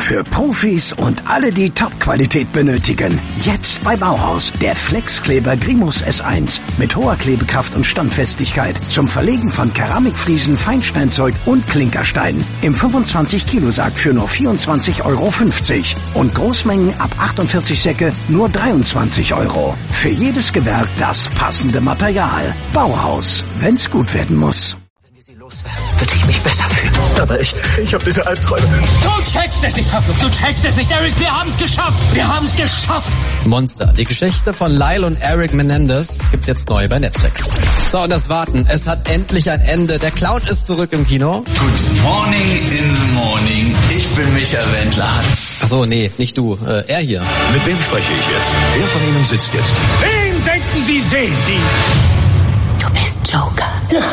Für Profis und alle, die Top-Qualität benötigen. Jetzt bei Bauhaus. Der Flexkleber Grimus S1 mit hoher Klebekraft und Standfestigkeit zum Verlegen von Keramikfliesen, Feinsteinzeug und Klinkerstein. Im 25-Kilo-Sack für nur 24,50 € und Großmengen ab 48 Säcke nur 23 €. Für jedes Gewerk das passende Material. Bauhaus, wenn's gut werden muss. Würde ich mich besser fühlen. Aber ich habe diese Albträume. Du checkst es nicht, Pablo. Du checkst es nicht, Eric. Wir haben es geschafft. Wir haben es geschafft. Monster. Die Geschichte von Lyle und Eric Menendez gibt's jetzt neu bei Netflix. So, und das Warten. Es hat endlich ein Ende. Der Clown ist zurück im Kino. Good morning in the morning. Ich bin Michael Wendler. Achso, nee, nicht du. Er hier. Mit wem spreche ich jetzt? Wer von Ihnen sitzt jetzt? Wen denken Sie sehen die? Du bist Joker.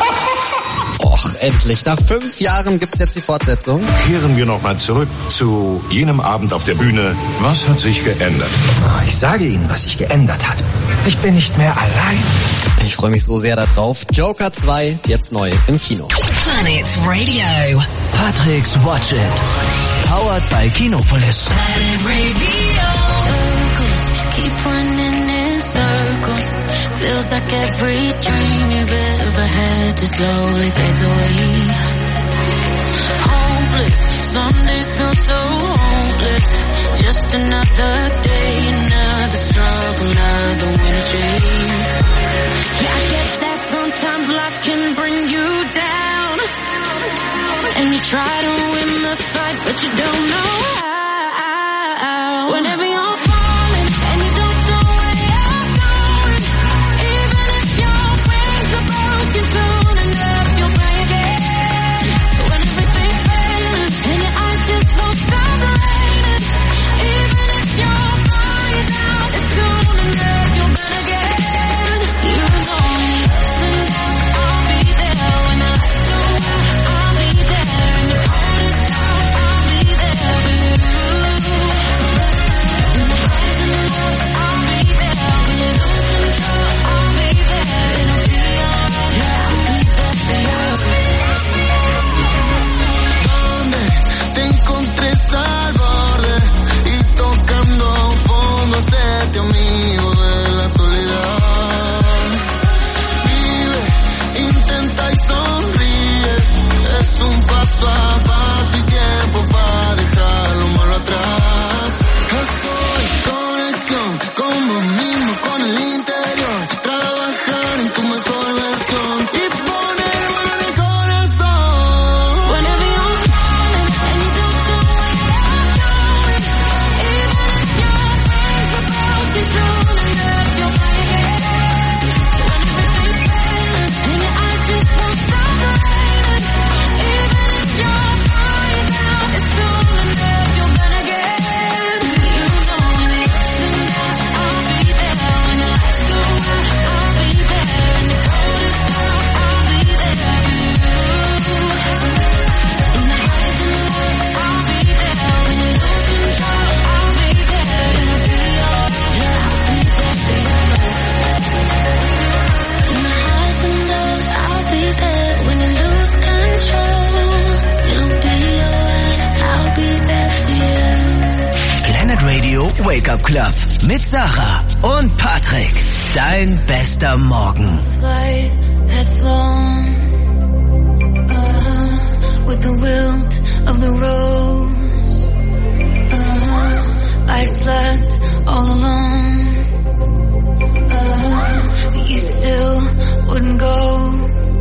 Och, endlich. Nach 5 Jahren gibt's jetzt die Fortsetzung. Kehren wir nochmal zurück zu jenem Abend auf der Bühne. Was hat sich geändert? Ich sage Ihnen, was sich geändert hat. Ich bin nicht mehr allein. Ich freue mich so sehr darauf. Joker 2, jetzt neu im Kino. Planet Radio. Patrick's Watch It. Powered by Kinopolis. Planet Radio. Keep running in circles. Feels like every dream you've ever had just slowly fades away. Hopeless, some days feel so hopeless. Just another day, another struggle, another winter chase. Yeah, I guess that sometimes life can bring you down. And you try to win the fight, but you don't know how. Whenever you're falling and you don't know where you're going, even if your wings are broken soon enough, you'll fly again. When everything's failing and your eyes just won't stop raining, even if your body's out, it's soon enough, you'll burn again. You know me, I'll be there when the lights go out. I'll be there in the coldest hour. I'll be there for you. In the highs and the lows, I'll be there when you lose control. I'll be there, it'll be alright. Yeah, I'll be there for you. Donde te encontré al borde y tocando a un fondo, hacerte amigo de la soledad. Vive, intenta y sonríe, es un paso a paso y tiempo para dejar lo malo atrás. Soy conexión con vos mismo, con el interior, trabajar en tu mejor versión y poner en el corazón. Whenever you're falling and you don't know where you're going, even if your wings are broken soon enough, you'll fly again. When everything's failing and your eyes just won't stop raining, even if your body's out, it's soon enough, you'll burn again. You know in the ups and downs, I'll be there when the lights go out. I'll be there in the coldest hour. I'll be there for you. In the highs and the lows, I'll be there when you lose control. I'll be there, it'll be alright. Yeah, I'll be there for you. In the highs and lows, I'll be there when you lose control. It'll be alright. I'll be there for you. Planet Radio Wake Up Club mit Sarah und Patrick. Dein bester Morgen. Flight had flown with the wilt of the rose. I slept all alone. You still wouldn't go.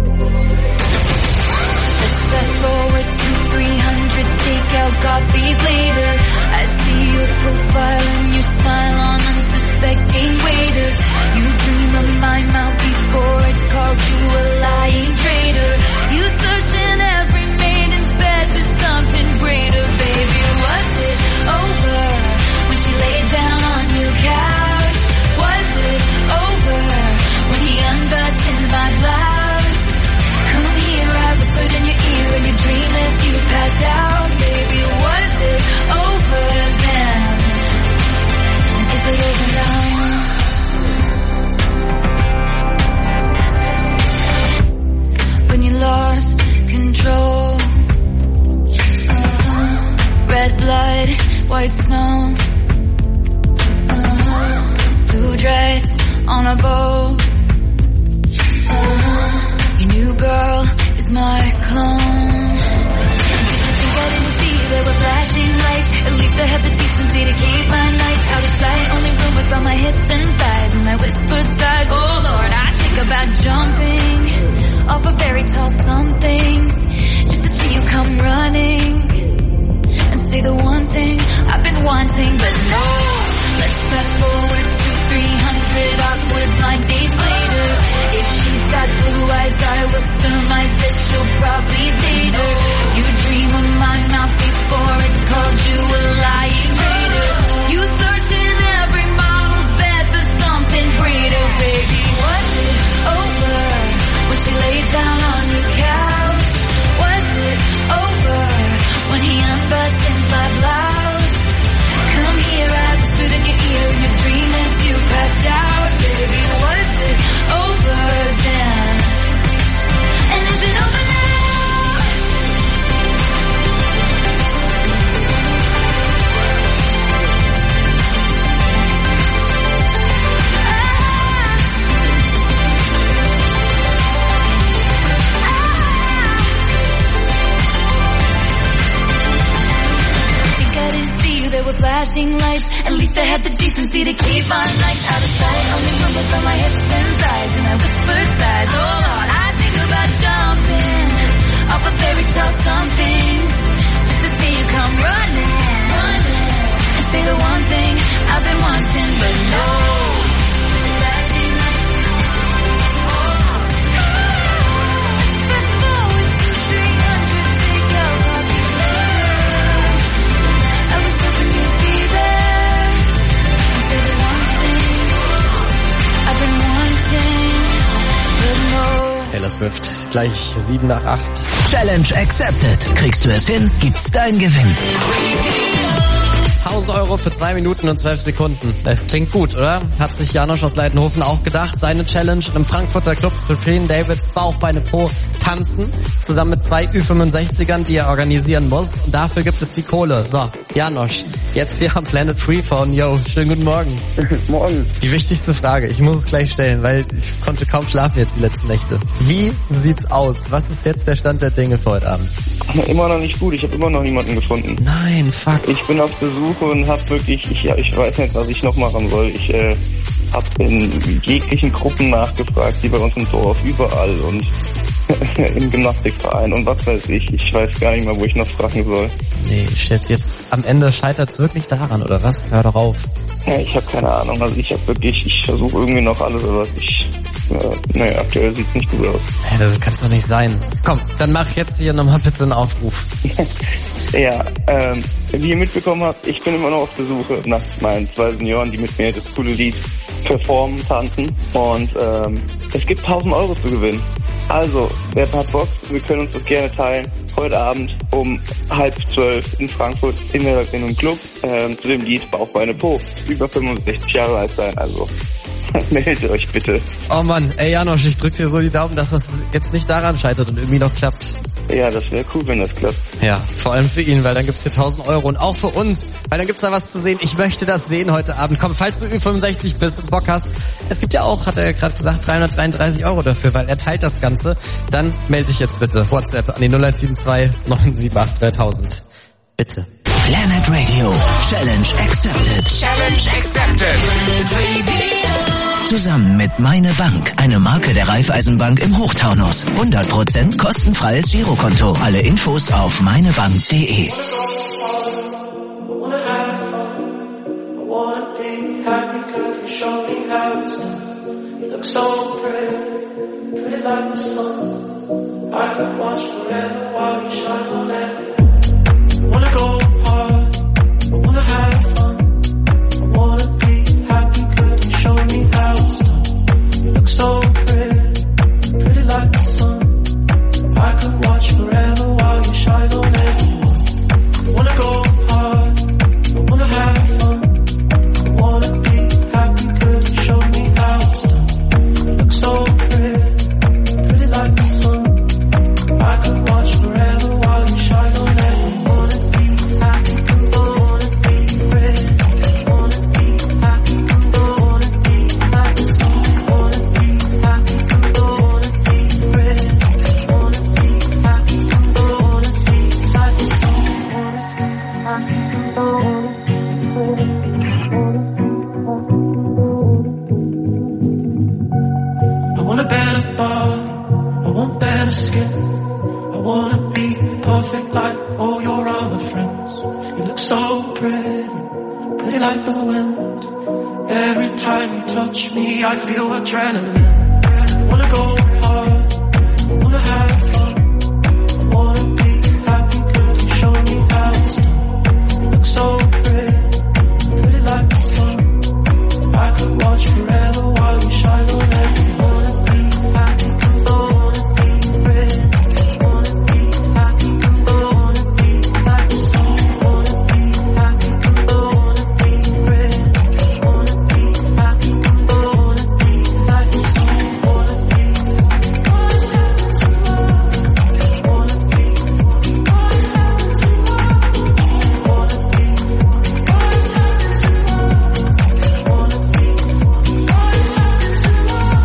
Let's fast forward to 300 takeout coffees later. I see your profile and your smile on unsuspecting waiters. You dream of my mouth before it called you a lying traitor. You search in every maiden's bed for something greater, baby. Was it over when she laid down on your couch? Was it over when he unbuttoned my blouse? Come here, I whispered in your ear in your dream as you passed out, baby. Was it red, white snow. Blue dress on a boat. Your new girl is my clone. Did you think I didn't see there were flashing lights? At least I had the decency to keep my nights out of sight. Only rumors about my hips and thighs and my whispered sighs. Oh Lord, I think about jumping off a very tall somethings just to see you come running and say the one thing I've been wanting, but no. Let's fast forward to 300 awkward blind dates later. If she's got blue eyes, I will surmise that she'll probably date her. You dream of my mouth before it called you a lying traitor. You search in every model's bed for something greater, baby. Was it over when she laid down on your couch? Was it over when he unbuttons my blouse? Come here, I whispered in your ear in your dream as you passed out, baby. Was it over then? And is it over now? There were flashing lights. At least I had the decency to keep my nights out of sight. Only rumors about my hips and thighs and my whispered sighs. Oh Lord, I think about jumping off a fairy tale somethings just to see you come running and say the one thing I've been wanting, but no. Flashing lights. Fast forward to 300 to go popular. I was hoping you'd be there and say the one thing I've been wanting, but no. Taylor Swift, gleich 7 nach 8. Challenge accepted. Kriegst du es hin, gibt's dein Gewinn. 1.000 Euro für 2 Minuten und 12 Sekunden. Das klingt gut, oder? Hat sich Janosch aus Leidenhofen auch gedacht. Seine Challenge im Frankfurter Club zu Shirin Davids Bauch, Beine, Po tanzen. Zusammen mit 2 Ü65ern, die er organisieren muss. Und dafür gibt es die Kohle. So, Janosch, jetzt hier am Planet Freephone. Yo, schönen guten Morgen. Morgen. Die wichtigste Frage, ich muss es gleich stellen, weil ich konnte kaum schlafen jetzt die letzten Nächte. Wie sieht's aus? Was ist jetzt der Stand der Dinge für heute Abend? Immer noch nicht gut, ich habe immer noch niemanden gefunden. Nein, fuck. Ich bin auf Besuch und hab wirklich, ich weiß nicht, was ich noch machen soll. Ich hab in jeglichen Gruppen nachgefragt, die bei uns im Dorf, überall und im Gymnastikverein und was weiß ich. Ich weiß gar nicht mehr, wo ich noch fragen soll. Nee, shit, jetzt am Ende scheitert's wirklich daran, oder was? Hör doch auf. Ja, ich habe keine Ahnung, also ich versuche irgendwie noch alles, aber aktuell sieht's nicht gut aus. Hey, das kann's doch nicht sein. Komm, dann mach jetzt hier nochmal bitte einen Aufruf. Ja, wie ihr mitbekommen habt, ich bin immer noch auf der Suche nach meinen 2 Senioren, die mit mir das coole Lied performen, tanzen. Und es gibt 1.000 Euro zu gewinnen. Also, wer hat Bock, wir können uns das gerne teilen. Heute Abend um 11:30 in Frankfurt in einem Club zu dem Lied Bauch, Beine, Po. Über 65 Jahre alt sein, also meldet euch bitte. Oh Mann, ey Janosch, ich drück dir so die Daumen, dass das jetzt nicht daran scheitert und irgendwie noch klappt. Ja, das wäre cool, wenn das klappt. Ja, vor allem für ihn, weil dann gibt's hier 1.000 Euro und auch für uns, weil dann gibt's da was zu sehen. Ich möchte das sehen heute Abend. Komm, falls du Ü65 bist und Bock hast, es gibt ja auch, hat er gerade gesagt, 333 Euro dafür, weil er teilt das Ganze. Dann melde dich jetzt bitte. WhatsApp an die 0172 978 3000. Bitte. Planet Radio. Challenge accepted. Challenge accepted. Zusammen mit Meine Bank, eine Marke der Raiffeisenbank im Hochtaunus. 100% kostenfreies Girokonto. Alle Infos auf meinebank.de. So pretty like the sun. I could watch forever while you shine on everyone. I wanna go hard, I wanna have fun. I wanna be happy, could you show me how it's done? You look so pretty like the sun. I could watch forever while you shine on I want a better body, I want better skin. I wanna be perfect like all your other friends. You look so pretty, pretty like the wind. Every time you touch me, I feel adrenaline. I wanna go hard, I wanna have fun. I wanna be happy, could you show me how it's done? You look so pretty, pretty like the sun. I could watch forever while you shine on every wanna be happy, could I wanna be pretty. Wanna be happy, could I wanna be like the sun. Wanna be happy, could I wanna be pretty. Wanna be happy, could I wanna be like the sun. Wanna be, what's happened to love? Wanna be, what's happened to love? Wanna be, what's happened to love? Wanna be, what's happened to love?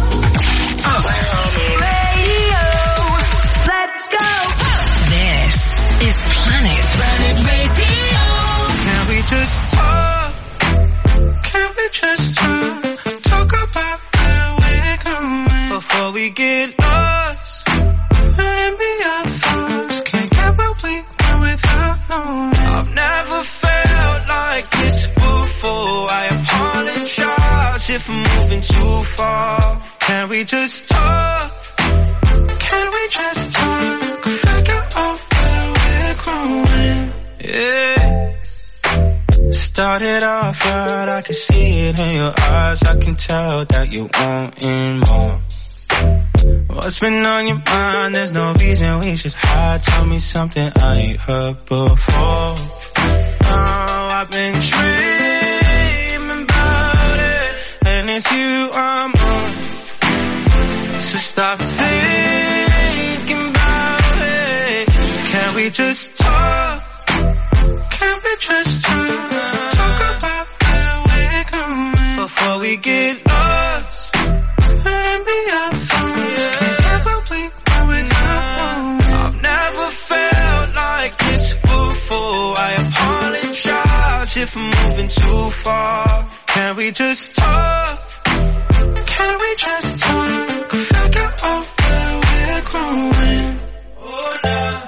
Radio, let's go. This is Planet Radio. Can we just talk? Can we just talk? Talk about where we're going before we get lost. And be our thoughts. Can't get what we want without knowing. I've never felt like this before. I apologize if I'm moving too far. Can we just talk? Can we just talk? Figure out where we're growing. Yeah. Started off right, I can see it in your eyes. I can tell that you wanting more. What's been on your mind? There's no reason we should hide. Tell me something I ain't heard before. Oh, I've been dreaming about it, and it's you I'm on. So stop thinking about it. Can we just talk? Can we just talk? Talk about where we're going before we get lost. And be our thoughts. Can't get what we want without knowing. I've never felt like this before. I apologize if I'm moving too far. Can we just talk? Can we just talk? Figure out where we're growing. Oh, no.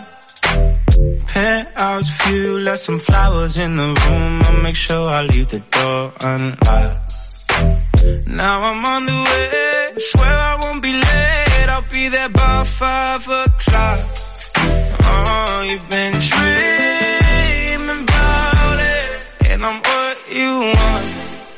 Penthouse view, left some flowers in the room. I'll make sure I leave the door unlocked. Now I'm on the way, swear I won't be late. I'll be there by 5 o'clock. Oh, you've been dreaming about it, and I'm what you want.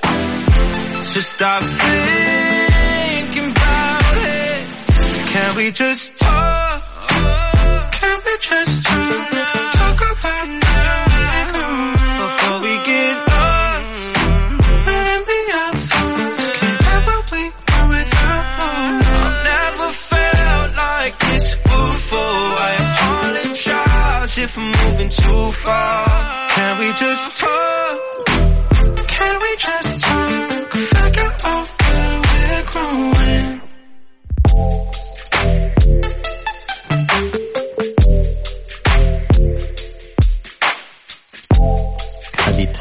So stop thinking about it. Can we just talk? Can we just talk? Talk about now before we get lost. And be our thoughts. Can't get what we want without knowing. I've never felt like this before. I apologize if I'm moving too far. Can we just talk? Can we just talk? Figure out where we're growing. Khalid.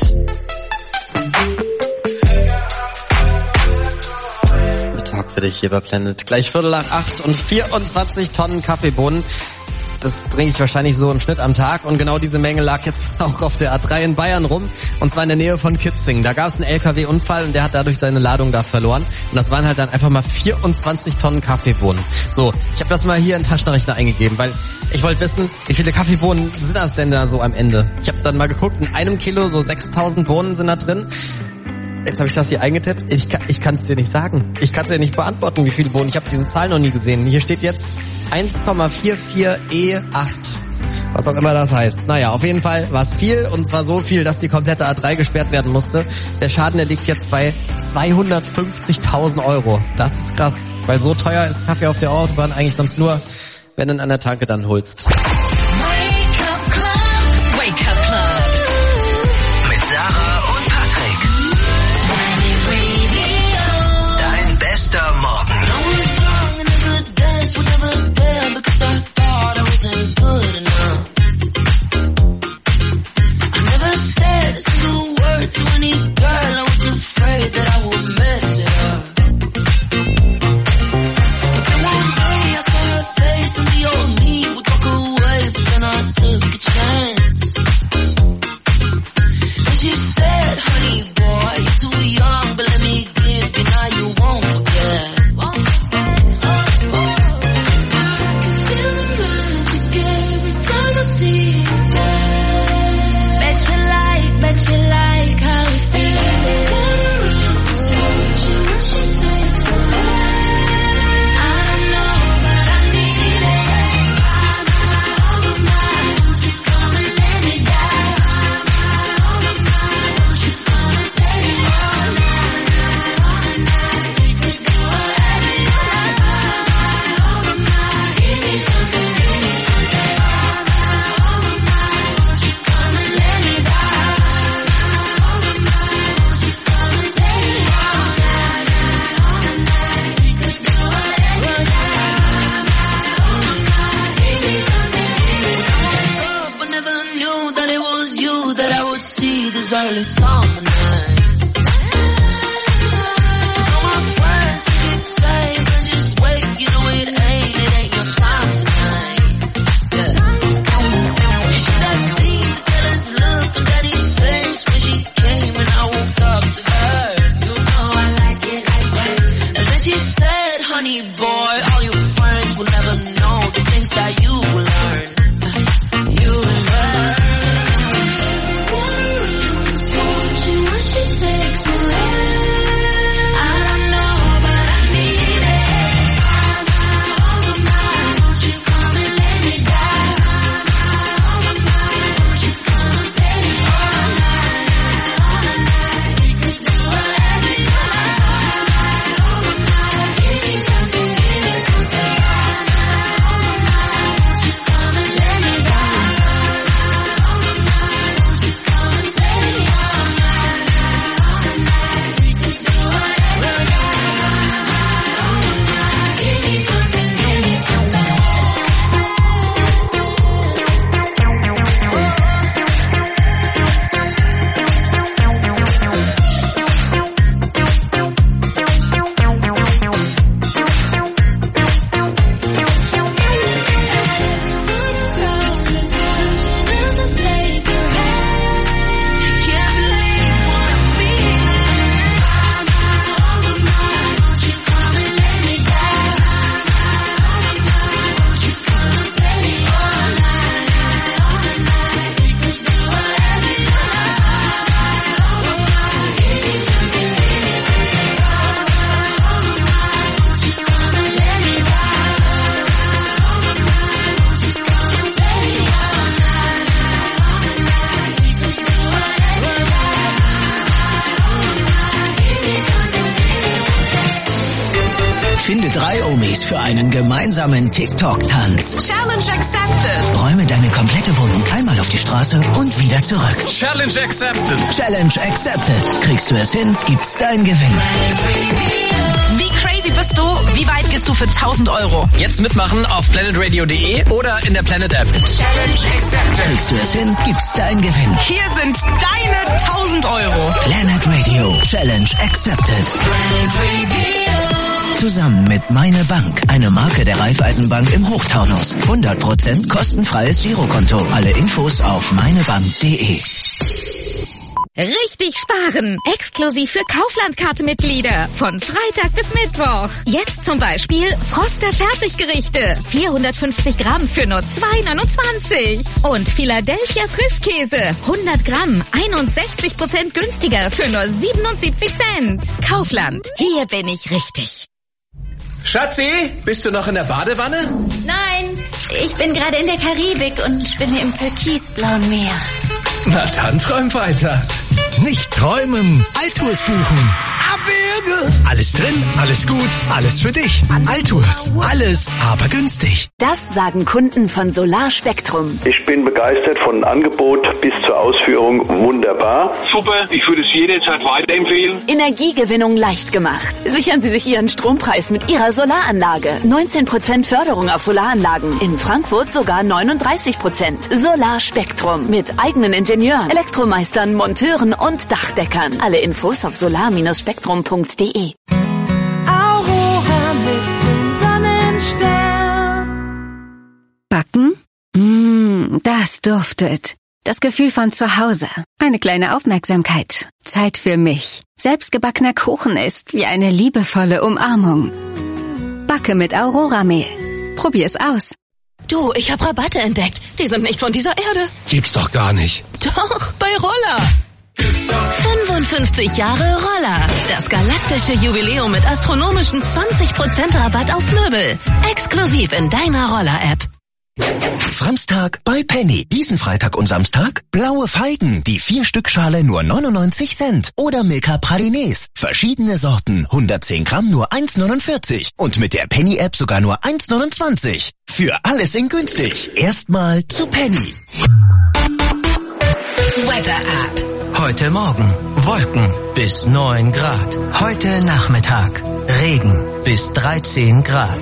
Mittag für dich hier bei Planet. Gleich 7:45 und 24 Tonnen Kaffeebohnen. Das trinke ich wahrscheinlich so im Schnitt am Tag. Und genau diese Menge lag jetzt auch auf der A3 in Bayern rum. Und zwar in der Nähe von Kitzingen. Da gab es einen LKW-Unfall und der hat dadurch seine Ladung da verloren. Und das waren halt dann einfach mal 24 Tonnen Kaffeebohnen. So, ich habe das mal hier in den Taschenrechner eingegeben, weil ich wollte wissen, wie viele Kaffeebohnen sind das denn da so am Ende? Ich habe dann mal geguckt, in einem Kilo so 6000 Bohnen sind da drin. Jetzt habe ich das hier eingetippt. Ich kann es dir nicht sagen. Ich kann es dir nicht beantworten, wie viele Bohnen. Ich habe diese Zahl noch nie gesehen. Hier steht jetzt 1,44 E8. Was auch immer das heißt. Naja, auf jeden Fall war es viel, und zwar so viel, dass die komplette A3 gesperrt werden musste. Der Schaden, der liegt jetzt bei 250.000 Euro. Das ist krass, weil so teuer ist Kaffee auf der Autobahn eigentlich sonst nur, wenn du ihn an der Tanke dann holst. Wake up Club. Wake up Club. Mit Sarah und Patrick. Dein bester Morgen. she said, honey boy, you're too young, but let me give you now you won't forget. Bet you like how we feel it. She takes away. I don't know, but I need it. Won't you come and let me die? Won't you come and let me all night? We could go wherever you like. Give me something, give me something. Won't you come and let me die? That I would see this early summer night. So my friends keep saying, just wait, you know it ain't your time tonight. Yeah. You should have seen the jealous look on Daddy's face when she came and I woke up to her. You know I like it like that. And then she said, honey boy, all your friends will never know the things that you will learn. You will learn. She takes away. I don't know, but I need it. Won't you come and let me die? Won't you come and let me all night? We could do whatever you like. Give me something, give me something. Won't you come and let me die? Won't you come and let me all night? Finde 3 Omis für einen gemeinsamen TikTok-Tanz. Challenge accepted. Räume deine komplette Wohnung einmal auf die Straße und wieder zurück. Challenge accepted. Challenge accepted. Kriegst du es hin, gibt's dein Gewinn. Wie crazy bist du? Wie weit gehst du für 1.000 €? Jetzt mitmachen auf planetradio.de oder in der Planet App. Challenge accepted. Kriegst du es hin, gibt's dein Gewinn. Hier sind deine 1.000 €. Planet Radio. Challenge accepted. Planet Radio. Zusammen mit Meine Bank, eine Marke der Raiffeisenbank im Hochtaunus. 100% kostenfreies Girokonto. Alle Infos auf meinebank.de. Richtig sparen! Exklusiv für Kaufland-Karte-Mitglieder. Von Freitag bis Mittwoch. Jetzt zum Beispiel Froster Fertiggerichte. 450 Gramm für nur 2,29. Und Philadelphia Frischkäse. 100 Gramm. 61% günstiger für nur 77 Cent. Kaufland. Hier bin ich richtig. Schatzi, bist du noch in der Badewanne? Nein, ich bin gerade in der Karibik und schwimme im türkisblauen Meer. Na dann träum weiter. Nicht träumen, Altours buchen. Abwürge. Alles drin, alles gut, alles für dich. Altours, alles, aber günstig. Das sagen Kunden von Solar Spektrum. Ich bin begeistert von Angebot bis zur Ausführung. Wunderbar. Super, ich würde es jederzeit weiterempfehlen. Energiegewinnung leicht gemacht. Sichern Sie sich Ihren Strompreis mit Ihrer Solaranlage. 19% Förderung auf Solaranlagen. In Frankfurt sogar 39%. Solar Spektrum mit eigenen Ingenieuren, Elektromeistern, Monteuren und Dachdeckern. Alle Infos auf solar-spektrum.de. Aurora mit dem Sonnenstern. Backen? Das duftet. Das Gefühl von zu Hause. Eine kleine Aufmerksamkeit. Zeit für mich. Selbstgebackener Kuchen ist wie eine liebevolle Umarmung. Backe mit Aurora-Mehl. Probier's aus. Du, ich habe Rabatte entdeckt. Die sind nicht von dieser Erde. Gibt's doch gar nicht. Doch, bei Roller. 55 Jahre Roller. Das galaktische Jubiläum mit astronomischen 20% Rabatt auf Möbel. Exklusiv in deiner Roller-App. Samstag bei Penny. Diesen Freitag und Samstag blaue Feigen. Die 4-Stück-Schale nur 99 Cent. Oder Milka Pralinés. Verschiedene Sorten. 110 Gramm nur 1,49. Und mit der Penny-App sogar nur 1,29. Für alles in günstig. Erstmal zu Penny. Weather App. Heute Morgen Wolken bis 9 Grad. Heute Nachmittag Regen bis 13 Grad.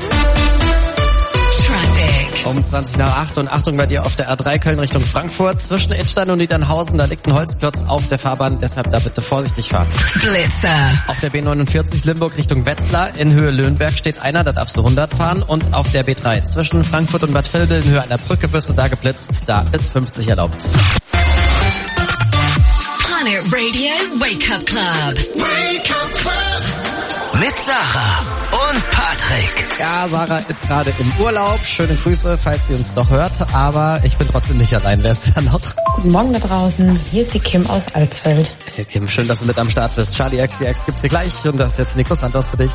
Um 20 nach 8 und Achtung bei dir auf der A3 Köln Richtung Frankfurt. Zwischen Idstein und Niedernhausen, da liegt ein Holzklotz auf der Fahrbahn, deshalb da bitte vorsichtig fahren. Blitzer. Auf der B49 Limburg Richtung Wetzlar in Höhe Löhnberg steht einer, da darfst du 100 fahren. Und auf der B3 zwischen Frankfurt und Bad Vilbel in Höhe einer Brücke bist du da geblitzt, da ist 50 erlaubt. Planet Radio Wake Up Club. Wake Up Club. Mit Sarah und Patrick. Ja, Sarah ist gerade im Urlaub. Schöne Grüße, falls sie uns noch hört. Aber ich bin trotzdem nicht allein. Wer ist da noch? Guten Morgen da draußen. Hier ist die Kim aus Alsfeld. Hey Kim, schön, dass du mit am Start bist. Charlie XCX gibt's dir gleich. Und das ist jetzt Nico Santos für dich.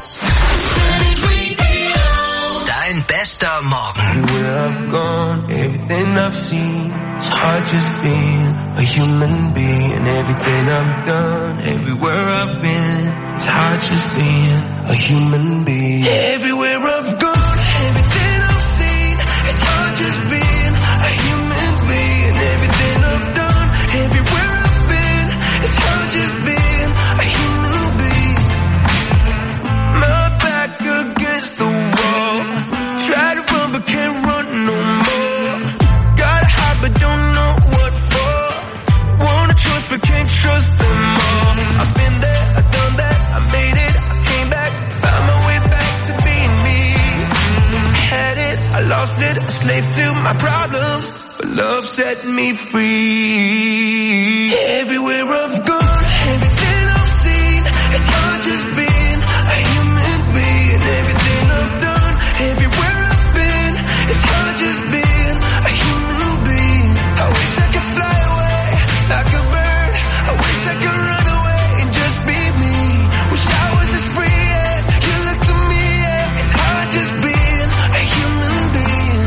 Dein bester Morgen. Everywhere I've gone, everything I've seen, it's hard just being a human being. Everything I've done, everywhere I've been, it's hard just being a human being. Everywhere I've gone, everything I've seen, it's hard just being a human being. Everything I've done, everywhere I've been, it's hard just being a human being. My back against the wall, try to run but can't run no more. Gotta hide but don't know what for. Wanna trust but can't trust them all. I've been there, I've done that, I made it, I came back, found my way back to being me. I had it, I lost it, a slave to my problems, but love set me free. Everywhere I've gone, everything I've seen, it's hard just being a human being. Everything I've done, everywhere I've been, it's hard just being a human being. I wish I could fly away like a bird. I wish I could run away and just be me. Wish I was as free as you look to me. Yeah. It's hard just being a human being.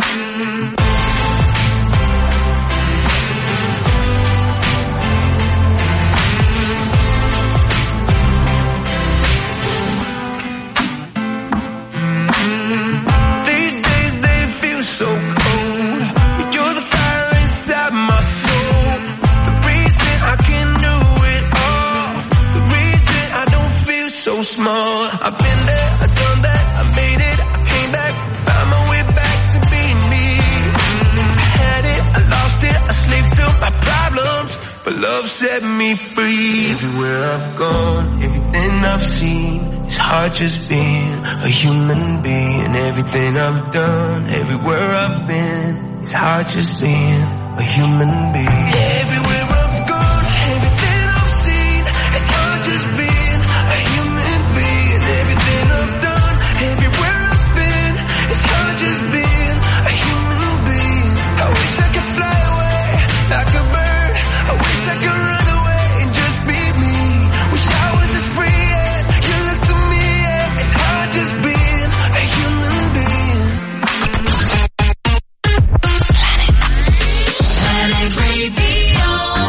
These days they feel so cold. You're the fire inside my soul. The reason I can do it all. The reason I don't feel so small. I've been there, I've done that, I made it, I came back, found my way back to being me. I had it, I lost it, a slave to my problems, but love set me free. Everywhere I've gone, everything I've seen, it's hard just being a human being. Everything I've done, everywhere I've been, it's hard just being a human being. Everywhere I've gone, everything I've seen, it's hard just being a human being. Everything I've done, everywhere I've been, it's hard just being a human being. I wish I could fly away like a bird. I wish I could run away and just be me. Wish I was as free as you look to me. Yeah. It's hard just being a human being. Planet Radio.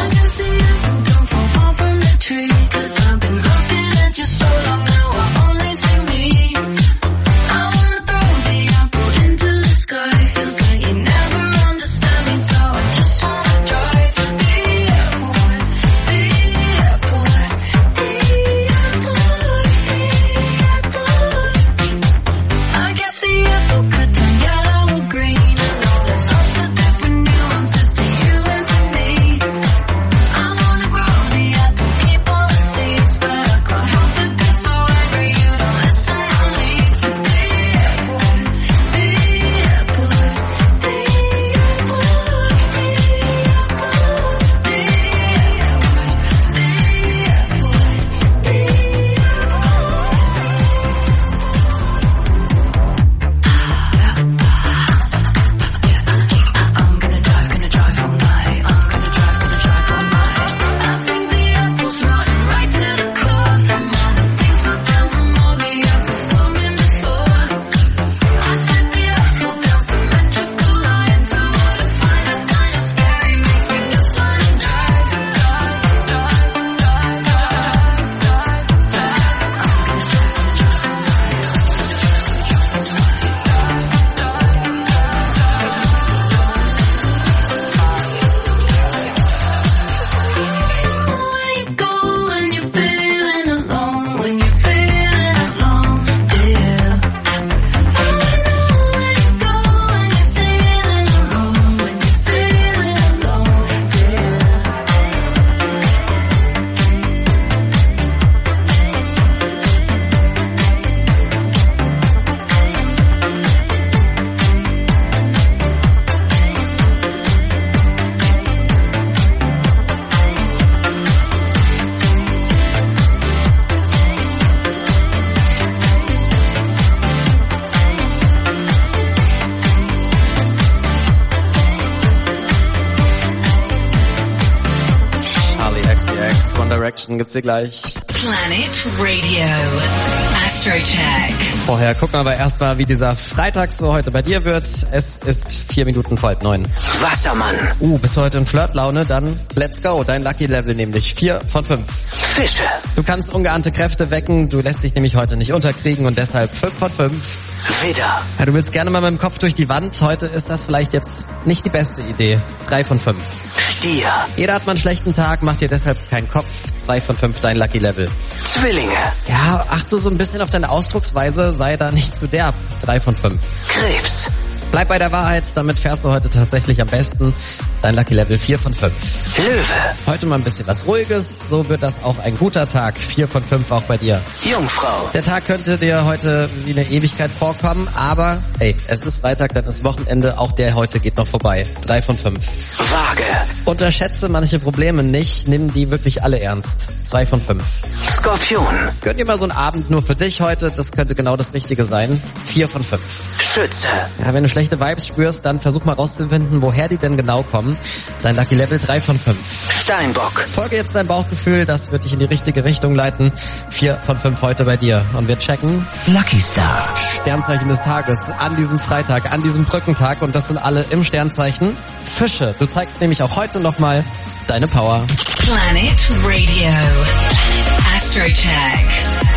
Direction gibt's hier gleich. Planet Radio. Astrocheck. Vorher gucken wir aber erstmal, wie dieser Freitag so heute bei dir wird. Es ist 4 Minuten vor 8:30. Wassermann. Bist du heute in Flirtlaune? Dann let's go. Dein Lucky Level nämlich 4 von 5. Fische. Du kannst ungeahnte Kräfte wecken. Du lässt dich nämlich heute nicht unterkriegen und deshalb 5 von 5. Widder. Ja, du willst gerne mal mit dem Kopf durch die Wand. Heute ist das vielleicht jetzt nicht die beste Idee. 3 von 5. Stier. Jeder hat mal einen schlechten Tag, macht dir deshalb keinen Kopf. 2 von 5 dein Lucky Level. Zwillinge. Ja, achte so ein bisschen auf deine Ausdrucksweise, sei da nicht zu derb. 3 von 5. Krebs. Bleib bei der Wahrheit, damit fährst du heute tatsächlich am besten. Dein Lucky Level 4 von 5. Löwe. Heute mal ein bisschen was Ruhiges, so wird das auch ein guter Tag. 4 von 5 auch bei dir. Jungfrau. Der Tag könnte dir heute wie eine Ewigkeit vorkommen, aber es ist Freitag, dann ist Wochenende, auch der heute geht noch vorbei. 3 von 5. Waage. Unterschätze manche Probleme nicht, nimm die wirklich alle ernst. 2 von 5. Skorpion. Gönn dir mal so einen Abend nur für dich heute, das könnte genau das Richtige sein. 4 von 5. Schütze. Ja, wenn du schlechte Vibes spürst, dann versuch mal rauszufinden, woher die denn genau kommen. Dein Lucky Level 3 von 5. Steinbock. Folge jetzt deinem Bauchgefühl, das wird dich in die richtige Richtung leiten. 4 von 5 heute bei dir. Und wir checken Lucky Star. Sternzeichen des Tages an diesem Freitag, an diesem Brückentag. Und das sind alle im Sternzeichen Fische. Du zeigst nämlich auch heute nochmal deine Power. Planet Radio. Astrocheck.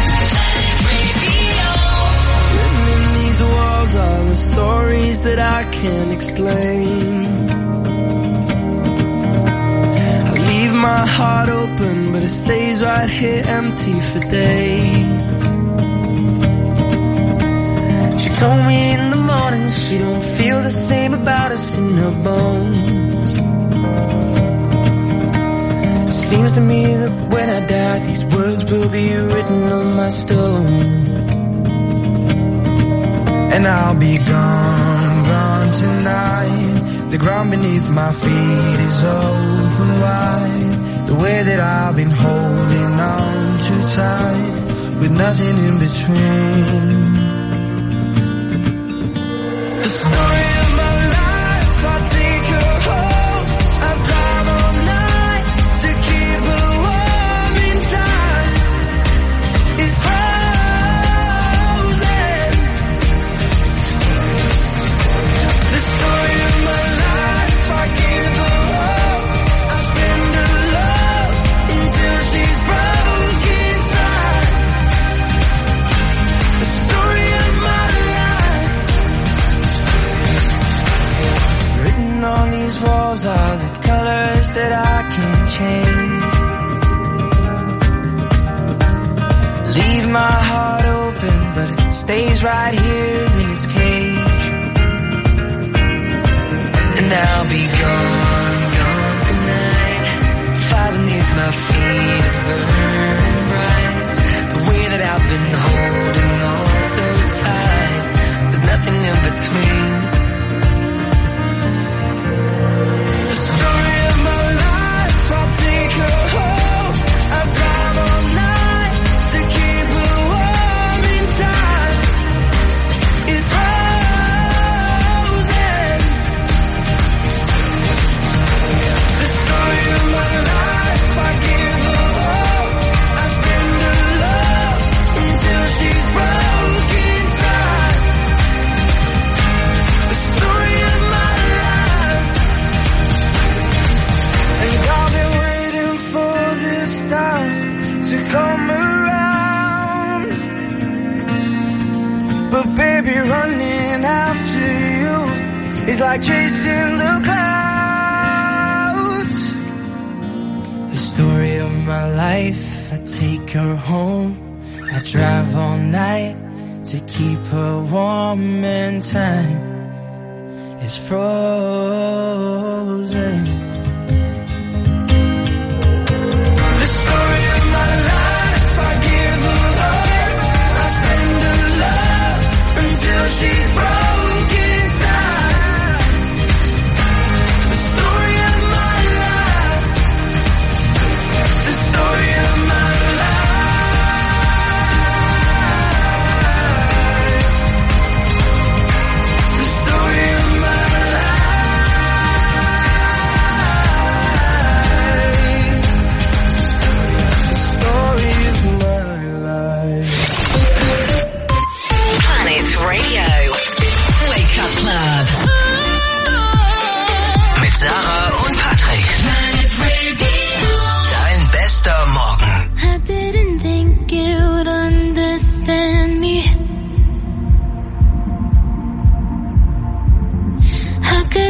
Are the stories that I can't explain. I leave my heart open, but it stays right here empty for days. She told me in the morning she don't feel the same about us in her bones. It seems to me that when I die, these words will be written on my stone. And I'll be gone, gone tonight. The ground beneath my feet is open wide. The way that I've been holding on too tight, with nothing in between. The story of my life, I'll take her home. I'll drive all night to keep her warm in time. It's frozen. The story of my life, I give her hope. I spend her love until she's broke inside. The story of my life. Written on these walls are the colors that I can't change. Leave my heart open, but it stays right here in its cage. And I'll be gone, gone tonight. Fire beneath my feet is burning bright. The way that I've been holding on so tight, with nothing in between. The story of my life, I'll take her home. I'll drive all night to keep her warm in time. It's frozen. The story of my life, I give her hope. I spend her love until she's broke inside. The story of my life. And I've been waiting for this time to come around. But baby, running after you is like chasing the clouds. The story of my life, I take her home. I drive all night to keep her warm and time is frozen. The story of my life, I give her hope. I spend her love until she's broke inside. The story of my life. The story of my life. The story of my life.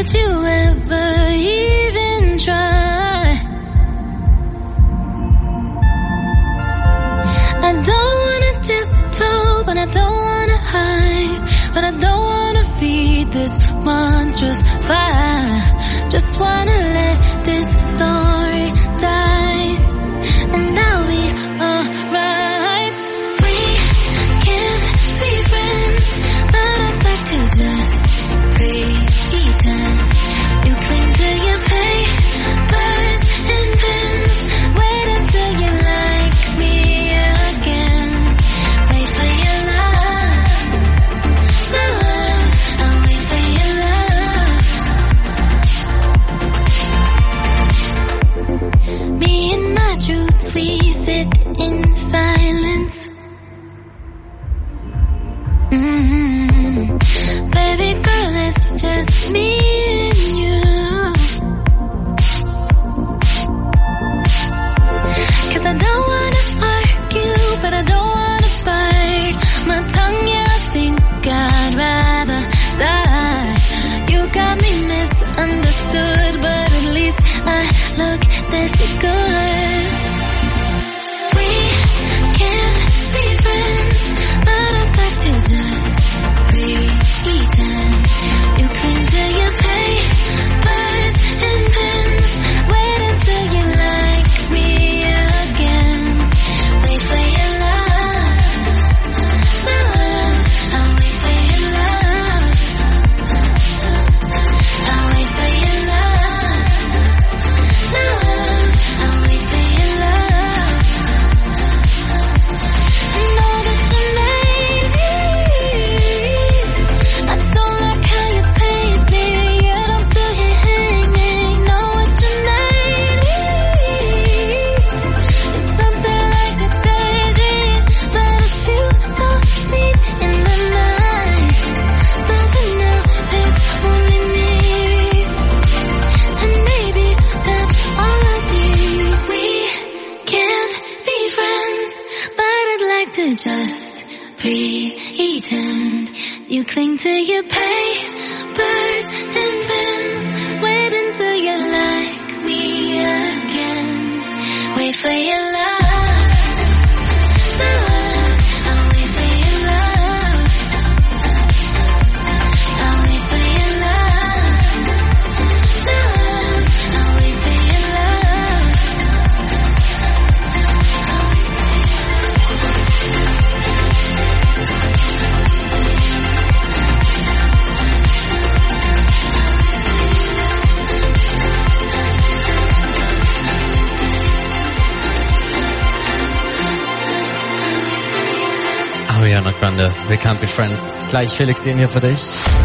Did you ever even try? I don't wanna tiptoe, but I don't wanna hide. But I don't wanna feed this monstrous fire. Just wanna let this story die, and I'll be alright. We can't be friends, but I'd like to just pretend. You cling to your papers and pens. Wait until you like me again. Wait for your love, love. I'll wait for your love. Me and my truths, we sit in silence. Baby girl, it's just me and you. 'Cause I don't wanna argue, but I don't wanna fight. My tongue, yeah, I think I'd rather die. You got me misunderstood, but at least I look this good. We can't be friends, but I'd like to just pretend. You cling to your papers and pens. Wait until you like me again. Wait for your love, love. I'll wait for your love. I'll wait for your love, love. I'll wait for your love. I know that you made me. I don't like how you paint me, yet I'm still here hanging. Know what you made me. It's something like a daydream, but I feel so deep in the night. Something new, it's only me, and maybe that's all I need. We can't be friends, but I'd like to just pretend. You cling to your papers and pens. Wait until you like me again. Wait for your love, love. I'll wait for your love. I'll wait for your love, love. I'll wait for your love. Ariana Grande, We Can't Be Friends. Gleich Felix Jen hier für dich.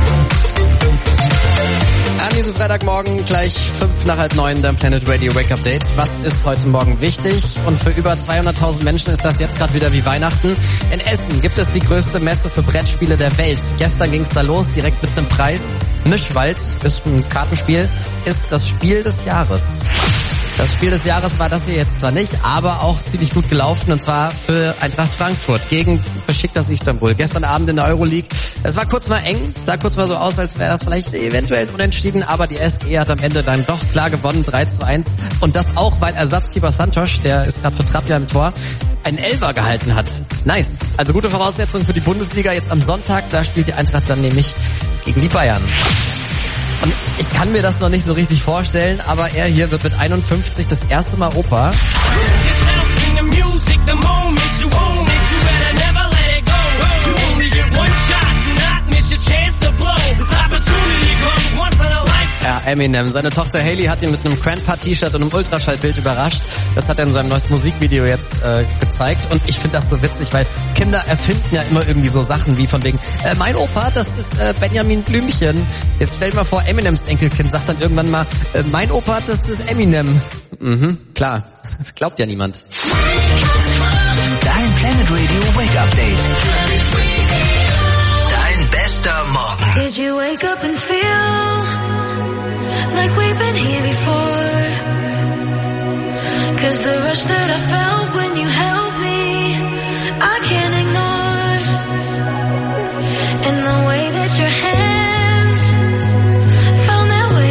An diesem Freitagmorgen gleich 8:05 dein Planet Radio Wake Up Date. Was ist heute Morgen wichtig? Und für über 200.000 Menschen ist das jetzt gerade wieder wie Weihnachten. In Essen gibt es die größte Messe für Brettspiele der Welt. Gestern ging es da los, direkt mit einem Preis. Mischwald ist ein Kartenspiel, ist das Spiel des Jahres. Das Spiel des Jahres war das hier jetzt zwar nicht, aber auch ziemlich gut gelaufen, und zwar für Eintracht Frankfurt gegen Besiktas Istanbul. Gestern Abend in der Euroleague. Es war kurz mal eng, sah kurz mal so aus, als wäre das vielleicht eventuell unentschieden, aber die SGE hat am Ende dann doch klar gewonnen, 3:1. Und das auch, weil Ersatzkeeper Santos, der ist gerade für Trapja im Tor, einen Elfer gehalten hat. Nice. Also gute Voraussetzungen für die Bundesliga jetzt am Sonntag. Da spielt die Eintracht dann nämlich gegen die Bayern. Und ich kann mir das noch nicht so richtig vorstellen, aber er hier wird mit 51 das erste Mal Opa. Ja, Eminem. Seine Tochter Hailey hat ihn mit einem Grandpa-T-Shirt und einem Ultraschallbild überrascht. Das hat er in seinem neuesten Musikvideo jetzt gezeigt. Und ich finde das so witzig, weil Kinder erfinden ja immer irgendwie so Sachen wie von wegen, mein Opa, das ist Benjamin Blümchen. Jetzt stell dir mal vor, Eminems Enkelkind sagt dann irgendwann mal, mein Opa, das ist Eminem. Mhm, klar. Das glaubt ja niemand. Dein Planet Radio Wake Up Date. Dein bester Morgen. Did you wake up and feel like we've been here before? 'Cause the rush that I felt when you held me, I can't ignore. And the way that your hands found their way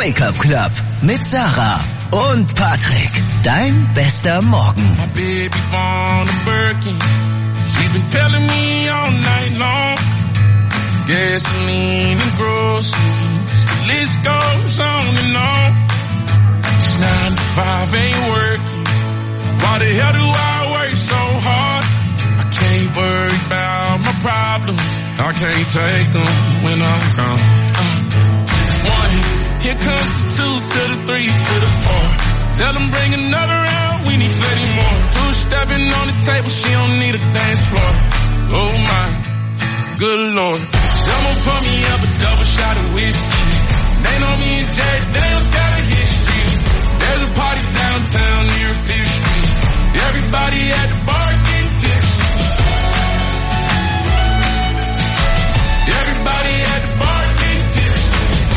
Wake Up Club mit Sarah und Patrick. Dein bester Morgen. My baby born a Birkin. She been telling me all night long. Gasoline and groceries. The list goes on and on. It's 9 to 5 ain't working. Why the hell do I work so hard? I can't worry about my problems. I can't take them when I'm gone. 1, here comes the 2 to the 3 to the 4. Tell them bring another round, we need plenty more. 2 stepping on the table, she don't need a dance floor. Oh my, good lord. Someone pour me up a double shot of whiskey. They know me and Jay Daniels got a history. There's a party downtown near 5th Street. Everybody at the bar getting tipsy. Everybody at the bar getting tipsy.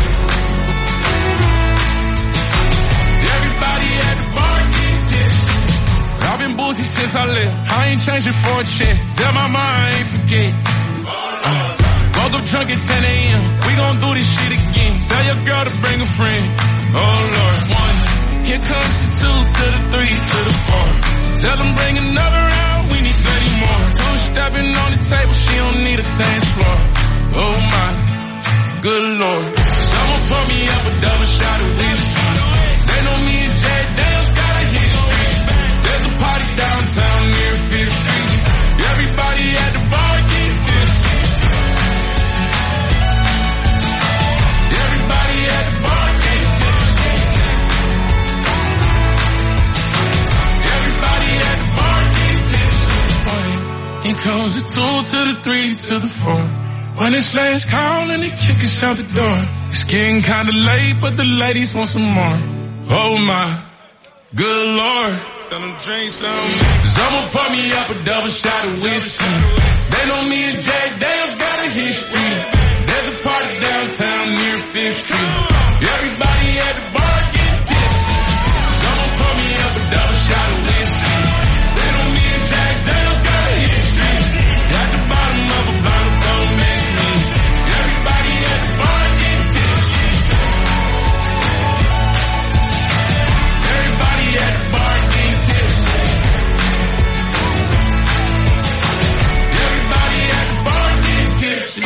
Everybody at the bar getting tipsy. I've been boozy since I left. I ain't changing for a check. Tell my mind I ain't forget. Woke up drunk at 10 a.m. We gon' do this shit again. Tell your girl to bring a friend. Oh Lord. 1, here comes the 2 to the 3 to the 4. Tell them bring another round, we need plenty more. 2 stepping on the table, she don't need a dance floor. Oh my, good lord. Someone pour me up a double shot of whiskey. They know me and Jay Daniels got a history. There's a party downtown near 5th Street. Everybody at the bar getting tipsy. Everybody at the bar getting tipsy. Everybody at the bar getting tipsy. Here comes the 2 to the 3 to the 4. When it's last call and they kick us out the door. It's getting kinda late, but the ladies want some more. Oh my, good lord. Tell them drink some. Someone pour me up a double shot of whiskey. They know me and Jay Daniels got a history. There's a party downtown near 5th Street. Everybody at the bar getting tipsy. Someone pour me up a double shot of whiskey. They know me and Jack Daniels got a history. At the bottom of a bottle, don't mess me. Everybody at the bar getting tipsy. Everybody at the bar getting tipsy. Everybody at the bar getting tipsy.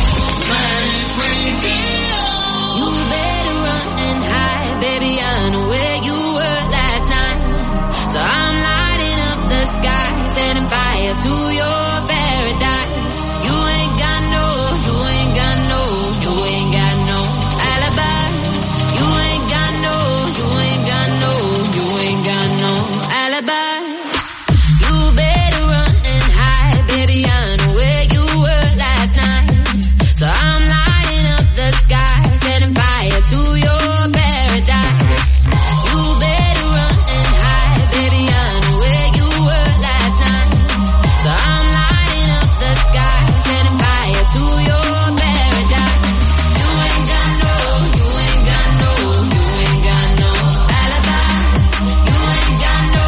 You better run and hide, baby, I know where you were last night. So I'm lighting up the sky, setting fire to your paradise. You ain't got no alibi. You ain't got no alibi. You better run and hide, baby, I know where you were last night. So I'm lighting up the sky, setting fire to your paradise. You better run and hide, baby, I know where you were last night. So I'm lighting up the sky, setting fire to your paradise. You ain't got no alibi. You ain't got no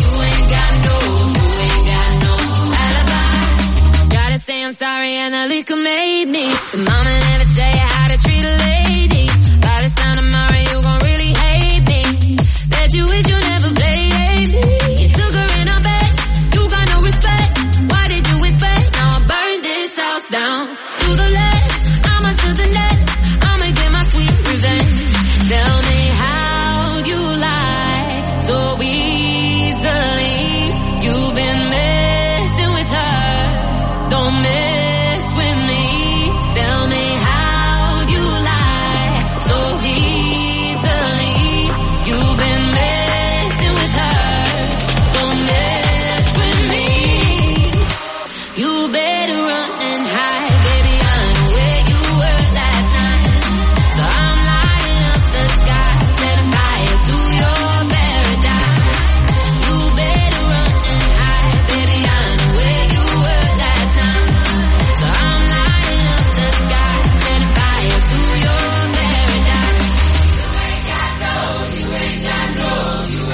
alibi. Gotta say I'm sorry and the liquor made me. But mama never tell you how to treat a lady. By this time tomorrow you gon' really hate me. Bet you wish you never played me. You took her in a bed, you got no respect. Why did you expect? Now I burned this house down to the left, I'ma to the next. I'ma get my sweet revenge. Tell me how you lie so easily. You've been messing with her, don't mess with me. Tell me how you lie so easily. You've been messing with her, don't mess with me. You better run and hide, baby, I know where you were last night. So I'm lighting up the sky, setting fire to your paradise. You better run and hide, baby, I know where you were last night. So I'm lighting up the sky, setting fire to your paradise. You ain't got no alibi. You ain't got no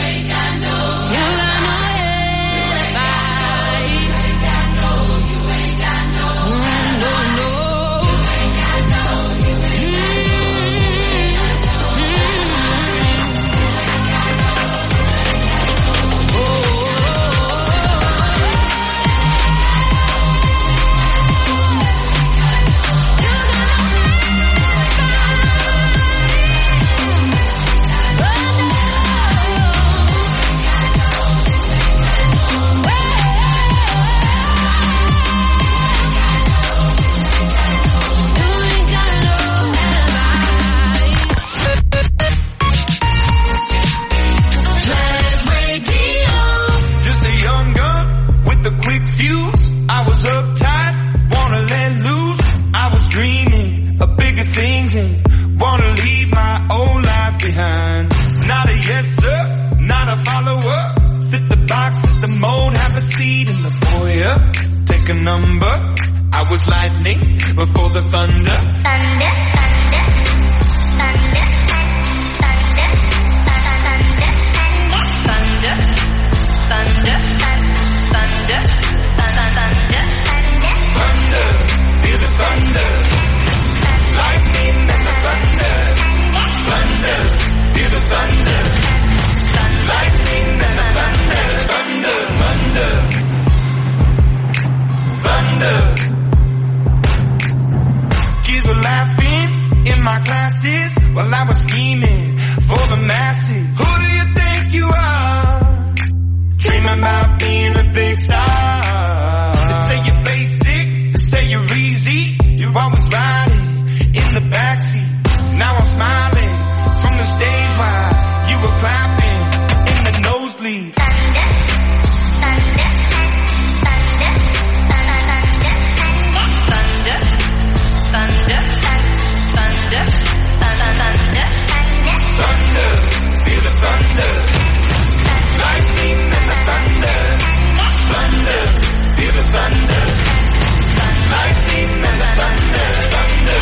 alibi. confused, I was uptight, wanna let loose. I was dreaming of bigger things and wanna leave my old life behind. Not a yes sir, not a follower. Fit the box, fit the mold, have a seat in the foyer. Take a number. I was lightning before the thunder. Thunder, thunder, thunder, thunder, thunder, thunder, thunder, thunder, thunder, thunder, feel the thunder. Lightning and the thunder. Thunder, feel the thunder. Lightning and the thunder. Thunder, thunder, thunder. Kids were laughing in my classes while I was scheming for the masses. Who do you think you are? Dreaming about being a big star. They say you're basic, they say you're easy. You're always riding in the backseat. Now I'm smiling from the stage while you were clapping in the nosebleeds. Thunder, thunder, thunder, thunder, thunder, thunder, thunder, thunder, thunder, feel the thunder. Lightning and the thunder. Thunder, feel the thunder. Lightning and the thunder. Thunder.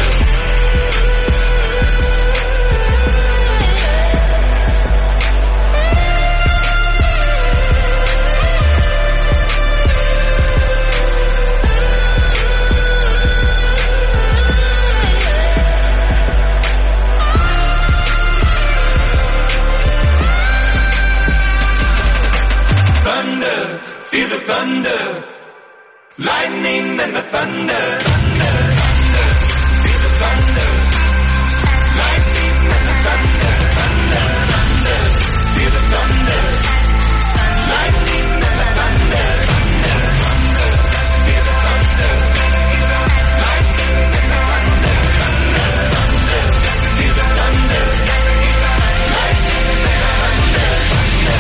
Feel the thunder, lightning and the thunder, thunder, thunder. Feel the thunder, lightning and the thunder, thunder, thunder. Feel the thunder, lightning and the thunder, thunder, thunder. Feel the thunder, lightning and the thunder, thunder, thunder. Feel the thunder, lightning and the thunder, thunder.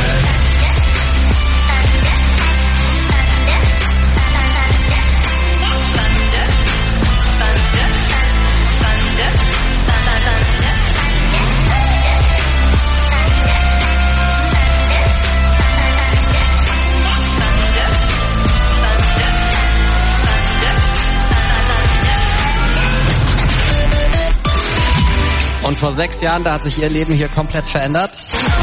Und vor 6 Jahren, da hat sich ihr Leben hier komplett verändert.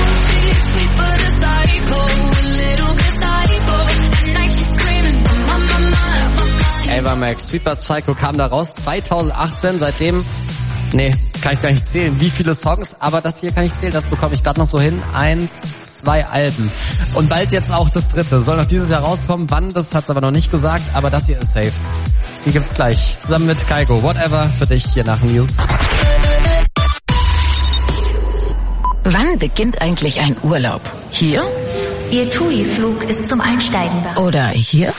Ava Max, Sweet But Psycho kam da raus, 2018, seitdem, kann ich gar nicht zählen, wie viele Songs, aber das hier kann ich zählen, das bekomme ich gerade noch so hin, 1, 2 Alben. Und bald jetzt auch das 3. Soll noch dieses Jahr rauskommen, wann, das hat's aber noch nicht gesagt, aber das hier ist safe. Sie gibt's gleich, zusammen mit Kygo, Whatever, für dich hier nach News. Wann beginnt eigentlich ein Urlaub? Hier? Ihr TUI-Flug ist zum Einsteigen bereit. Oder hier?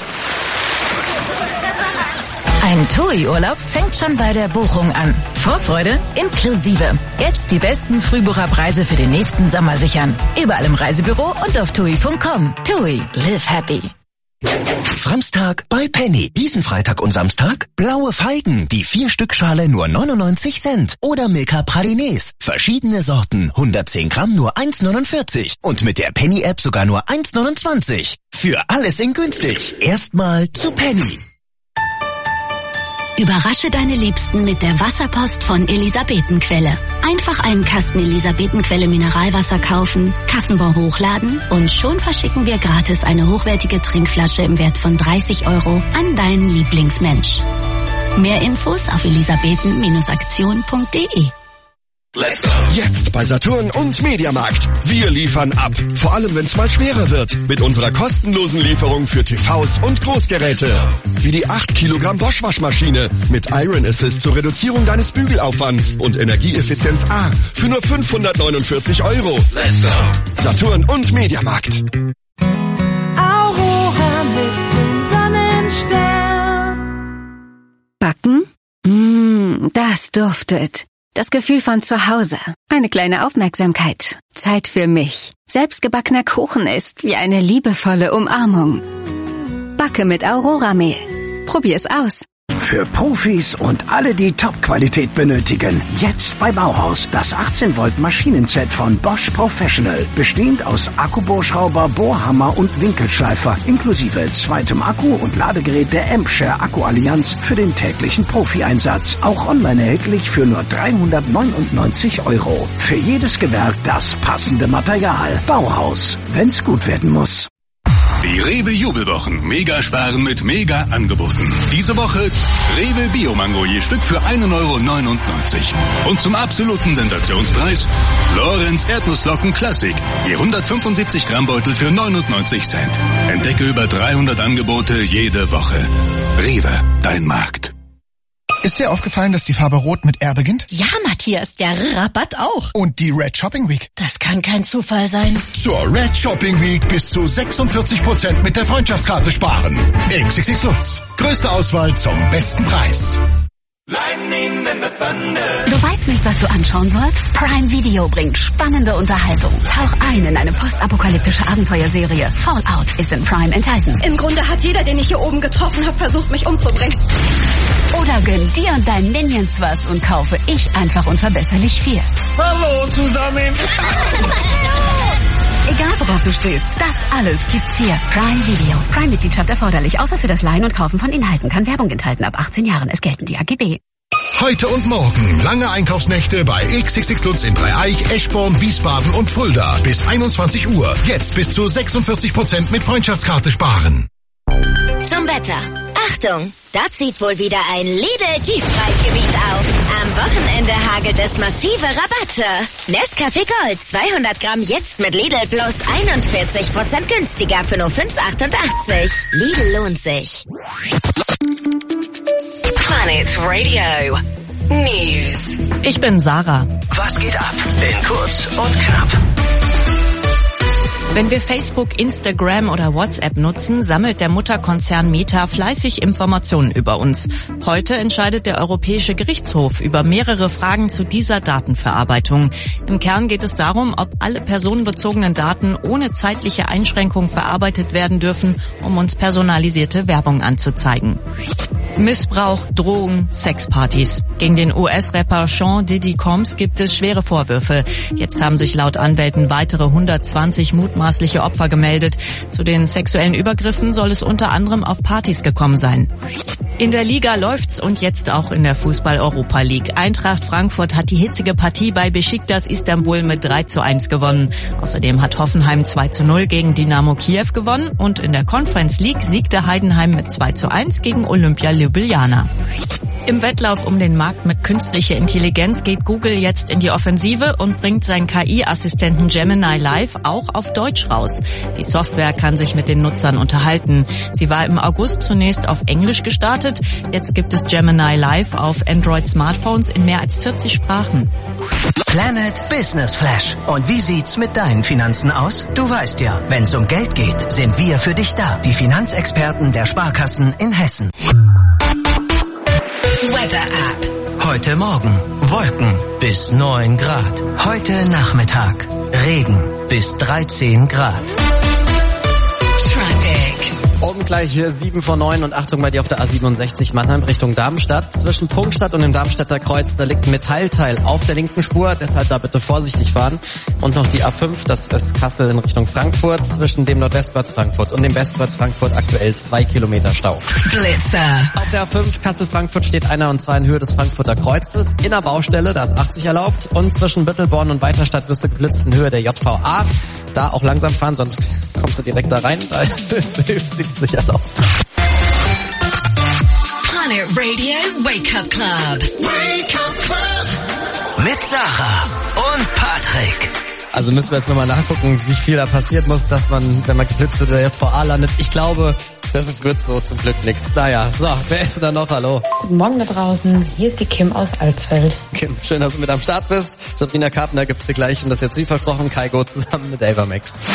Ein TUI-Urlaub fängt schon bei der Buchung an. Vorfreude inklusive. Jetzt die besten Frühbucherpreise für den nächsten Sommer sichern. Überall im Reisebüro und auf TUI.com. TUI, live happy. Samstag bei Penny. Diesen Freitag und Samstag blaue Feigen, die 4-Stück-Schale nur 99 Cent. Oder Milka Pralinés, verschiedene Sorten, 110 Gramm nur 1,49. Und mit der Penny-App sogar nur 1,29. Für alles in günstig. Erstmal zu Penny. Überrasche deine Liebsten mit der Wasserpost von Elisabethenquelle. Einfach einen Kasten Elisabethenquelle Mineralwasser kaufen, Kassenbon hochladen und schon verschicken wir gratis eine hochwertige Trinkflasche im Wert von 30 € an deinen Lieblingsmensch. Mehr Infos auf elisabethen-aktion.de. Let's go. Jetzt bei Saturn und Mediamarkt. Wir liefern ab. Vor allem, wenn es mal schwerer wird. Mit unserer kostenlosen Lieferung für TVs und Großgeräte. Wie die 8 Kilogramm Bosch Waschmaschine mit Iron Assist zur Reduzierung deines Bügelaufwands und Energieeffizienz A für nur 549 €. Let's go. Saturn und Mediamarkt. Aurora mit dem Sonnenstern. Backen? Das duftet. Das Gefühl von zu Hause. Eine kleine Aufmerksamkeit. Zeit für mich. Selbstgebackener Kuchen ist wie eine liebevolle Umarmung. Backe mit Aurora-Mehl. Probier's aus. Für Profis und alle, die Top-Qualität benötigen. Jetzt bei Bauhaus das 18-Volt Maschinenset von Bosch Professional. Bestehend aus Akkubohrschrauber, Bohrhammer und Winkelschleifer. Inklusive zweitem Akku und Ladegerät der Ampshare Akku-Allianz für den täglichen Profi-Einsatz. Auch online erhältlich für nur 399 €. Für jedes Gewerk das passende Material. Bauhaus, wenn's gut werden muss. Die Rewe Jubelwochen. Mega sparen mit mega Angeboten. Diese Woche Rewe Bio-Mango je Stück für 1,99 €. Und zum absoluten Sensationspreis Lorenz Erdnussflocken Classic. Je 175 Gramm Beutel für 99 Cent. Entdecke über 300 Angebote jede Woche. Rewe, dein Markt. Ist dir aufgefallen, dass die Farbe Rot mit R beginnt? Ja, Matthias, der Rabatt auch. Und die Red Shopping Week? Das kann kein Zufall sein. Zur Red Shopping Week bis zu 46% mit der Freundschaftskarte sparen. XXX Lutz. Größte Auswahl zum besten Preis. Du weißt nicht, was du anschauen sollst? Prime Video bringt spannende Unterhaltung. Tauch ein in eine postapokalyptische Abenteuerserie. Fallout ist in Prime enthalten. Im Grunde hat jeder, den ich hier oben getroffen habe, versucht, mich umzubringen. Oder gönn dir und deinen Minions was und kaufe Ich einfach unverbesserlich 4. Hallo zusammen. Egal worauf du stehst, das alles gibt's hier. Prime Video. Prime-Mitgliedschaft erforderlich, außer für das Leihen und Kaufen von Inhalten. Kann Werbung enthalten. Ab 18 Jahren. Es gelten die AGB. Heute und morgen lange Einkaufsnächte bei XXX Lutz in Dreieich, Eschborn, Wiesbaden und Fulda. Bis 21 Uhr. Jetzt bis zu 46% mit Freundschaftskarte sparen. Zum Wetter. Achtung, da zieht wohl wieder ein Lidl-Tiefpreisgebiet auf. Am Wochenende hagelt es massive Rabatte. Nescafé Gold 200 Gramm jetzt mit Lidl Plus 41% günstiger für nur 5,88. Lidl lohnt sich. Planet Radio News. Ich bin Sarah. Was geht ab? In kurz und knapp. Wenn wir Facebook, Instagram oder WhatsApp nutzen, sammelt der Mutterkonzern Meta fleißig Informationen über uns. Heute entscheidet der Europäische Gerichtshof über mehrere Fragen zu dieser Datenverarbeitung. Im Kern geht es darum, ob alle personenbezogenen Daten ohne zeitliche Einschränkung verarbeitet werden dürfen, um uns personalisierte Werbung anzuzeigen. Missbrauch, Drohungen, Sexpartys. Gegen den US-Rapper Sean Diddy Combs gibt es schwere Vorwürfe. Jetzt haben sich laut Anwälten weitere 120 mutmaßliche Opfer gemeldet. Zu den sexuellen Übergriffen soll es unter anderem auf Partys gekommen sein. In der Liga läuft's und jetzt auch in der Fußball-Europa League. Eintracht Frankfurt hat die hitzige Partie bei Beşiktaş Istanbul mit 3:1 gewonnen. Außerdem hat Hoffenheim 2:0 gegen Dynamo Kiew gewonnen und in der Conference League siegte Heidenheim mit 2:1 gegen Olympia Ljubljana. Im Wettlauf um den Markt mit künstlicher Intelligenz geht Google jetzt in die Offensive und bringt seinen KI-Assistenten Gemini Live auch auf Deutsch raus. Die Software kann sich mit den Nutzern unterhalten. Sie war im August zunächst auf Englisch gestartet. Jetzt gibt es Gemini Live auf Android-Smartphones in mehr als 40 Sprachen. Planet Business Flash. Und wie sieht's mit deinen Finanzen aus? Du weißt ja, wenn's um Geld geht, sind wir für dich da. Die Finanzexperten der Sparkassen in Hessen. Weather App. Heute Morgen Wolken bis 9 Grad. Heute Nachmittag Regen bis 13 Grad. Traffic. Oben gleich hier 7 vor 9 und Achtung bei dir auf der A67 Mannheim Richtung Darmstadt. Zwischen Prunkstadt und dem Darmstädter Kreuz, da liegt ein Metallteil auf der linken Spur, deshalb da bitte vorsichtig fahren. Und noch die A5, das ist Kassel in Richtung Frankfurt, zwischen dem Nordwestquarz Frankfurt und dem Westquarz Frankfurt aktuell 2 Kilometer Stau. Blitzer. Auf der A5 Kassel-Frankfurt steht einer und zwar in Höhe des Frankfurter Kreuzes. In der Baustelle, da ist 80 erlaubt. Und zwischen Büttelborn und Weiterstadt wirst du geblitzt in Höhe der JVA. Da auch langsam fahren, sonst kommst du direkt da rein. Da ist 70 erlaubt. Planet Radio Wake Up Club. Wake Up Club. Mit Sarah und Patrick. Also müssen wir jetzt nochmal nachgucken, wie viel da passiert muss, dass man, wenn man geblitzt wird, der JVA landet. Ich glaube, das wird so zum Glück nichts. Naja, so, wer ist denn da noch? Hallo. Guten Morgen da draußen. Hier ist die Kim aus Alsfeld. Kim, schön, dass du mit am Start bist. Sabrina Karpner gibt's hier gleich und das jetzt wie versprochen, Kaigo zusammen mit Avamax.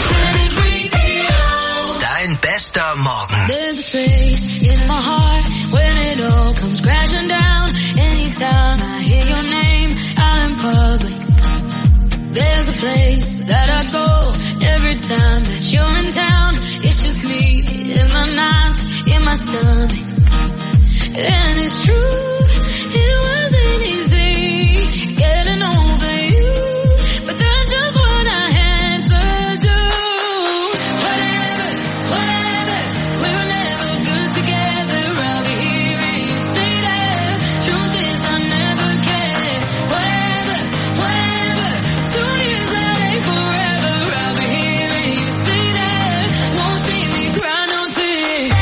Dein bester Morgen. There's a space in my heart when it all comes crashing down. Anytime I hear your name out in public. There's a place that I go every time that you're in town. It's just me in my nights, in my stomach. And it's true, it wasn't easy getting over you, but that's just what I had to do. Whatever, we were never good together. I'll be here and you say that. Truth is I never cared. Whatever, 2 years that ain't forever. I'll be here and you say that. Won't see me cry no tears.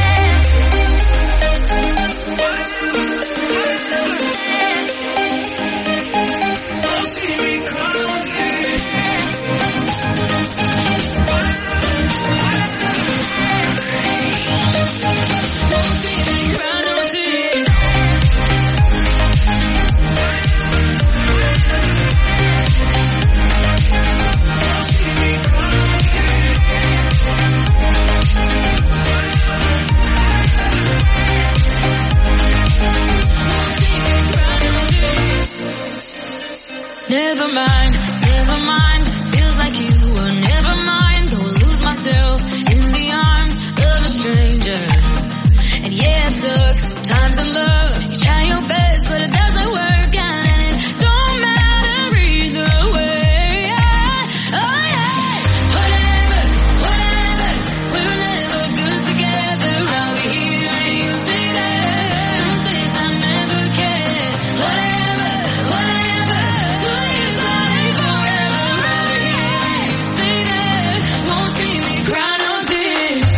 Never mind, feels like you were never mine. Go lose myself in the arms of a stranger. And yeah, it sucks sometimes in love. You try your best, but it doesn't work out, and it don't matter either way. Oh yeah, whatever, we were never good together. I'll be here and you say that. Truth is I never cared. Whatever, 2 years that ain't forever. I'll be here and you say that. Won't see me cry no tears.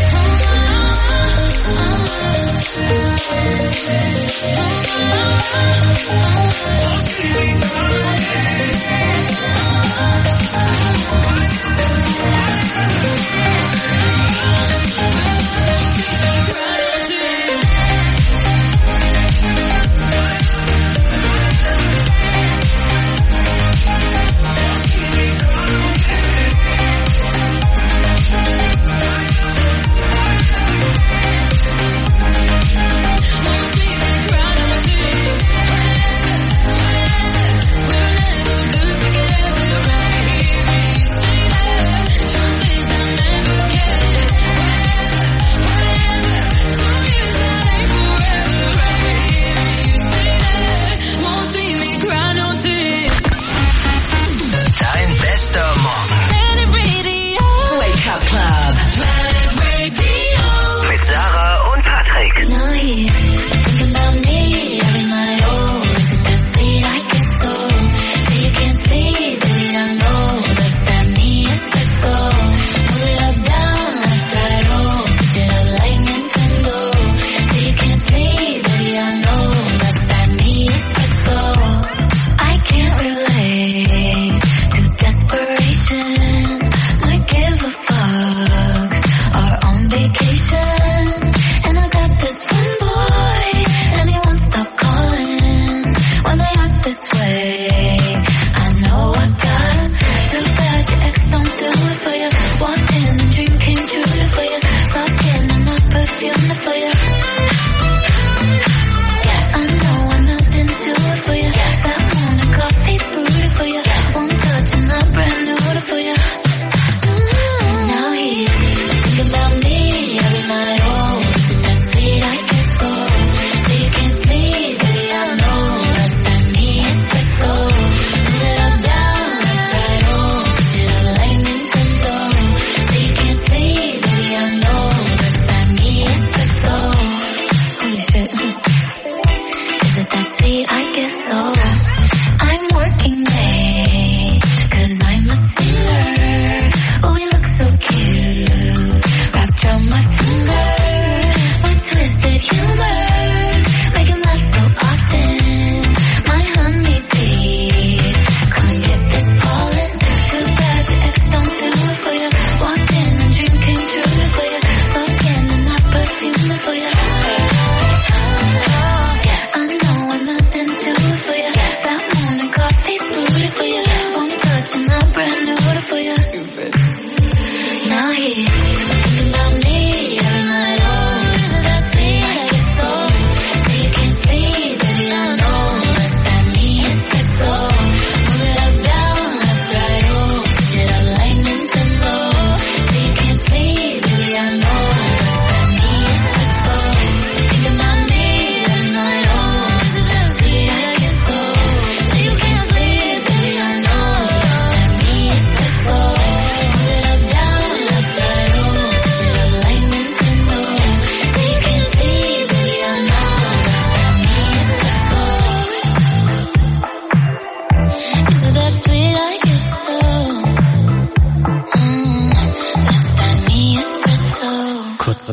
Dein bester Morgen. Planet Radio. Wake Up Club. Planet Radio. Mit Sarah und Patrick. Now he's thinking about me every night. Oh, is it that sweet I get so? Say you can't sleep, baby, I know. That's that me espresso. Pull it up, down, left, right, oh. Switch it up like Nintendo. Say you can't sleep, baby, I know. That's that me espresso. I can't relate to desperation. Might give a fuck. Are on vacation. And I got this one boy, and he won't stop calling when they act this way. I know I got him. Too bad your ex don't do it for you. Walked in, the dream came true for you. Soft skin and not perfumed for you. Yes, I know I'm not into it for you. That morning coffee brewed for you. One touch and I'm brand new for you. Now he's thinking about me every night. Oh, is it that sweet I get so? Say you can't sleep, baby, I know. That's that me espresso. Pull it up, down, left, right, oh. Switch it up like Nintendo. Say you can't sleep, baby, I know. That's that me espresso.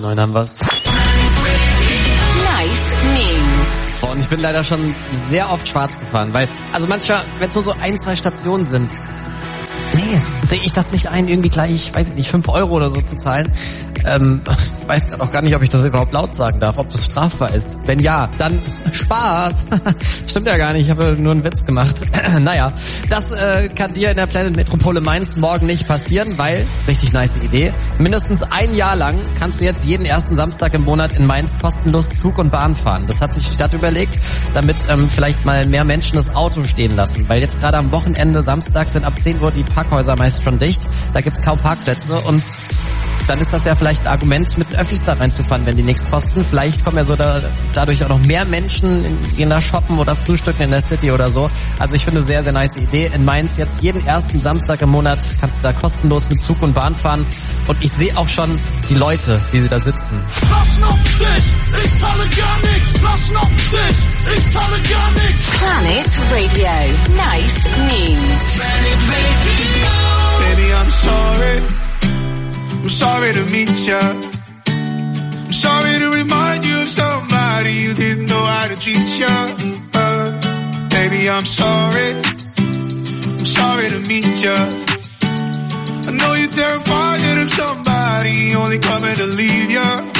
9 haben wir's. Nice News. Und ich bin leider schon sehr oft schwarz gefahren, weil, also manchmal, wenn es nur so 1-2 Stationen sind, sehe ich das nicht ein, irgendwie gleich, weiß ich nicht, 5 Euro oder so zu zahlen. Ich weiß gerade auch gar nicht, ob ich das überhaupt laut sagen darf, ob das strafbar ist. Wenn ja, dann Spaß. Stimmt ja gar nicht, ich habe nur einen Witz gemacht. Naja, das kann dir in der Planet Metropole Mainz morgen nicht passieren, weil, richtig nice Idee, mindestens ein Jahr lang kannst du jetzt jeden ersten Samstag im Monat in Mainz kostenlos Zug und Bahn fahren. Das hat sich die Stadt überlegt, damit vielleicht mal mehr Menschen das Auto stehen lassen. Weil jetzt gerade am Wochenende, Samstag, sind ab 10 Uhr die Parkhäuser meist schon dicht. Da gibt's kaum Parkplätze und dann ist das ja vielleicht ein Argument, mit Öffis da reinzufahren, wenn die nichts kosten. Vielleicht kommen ja so dadurch auch noch mehr Menschen, gehen da shoppen oder frühstücken in der City oder so. Also ich finde, sehr, sehr nice Idee. In Mainz jetzt jeden ersten Samstag im Monat kannst du da kostenlos mit Zug und Bahn fahren. Und ich sehe auch schon die Leute, wie sie da sitzen. Flaschen auf den Tisch, ich zahle gar nichts. Flaschen auf den Tisch, ich zahle gar nichts. Planet Radio. Nice News. Planet Radio. Baby, I'm sorry. I'm sorry to meet ya. I'm sorry to remind you of somebody you didn't know how to treat ya. Baby, I'm sorry. I'm sorry to meet ya. I know you're terrified of somebody only coming to leave ya.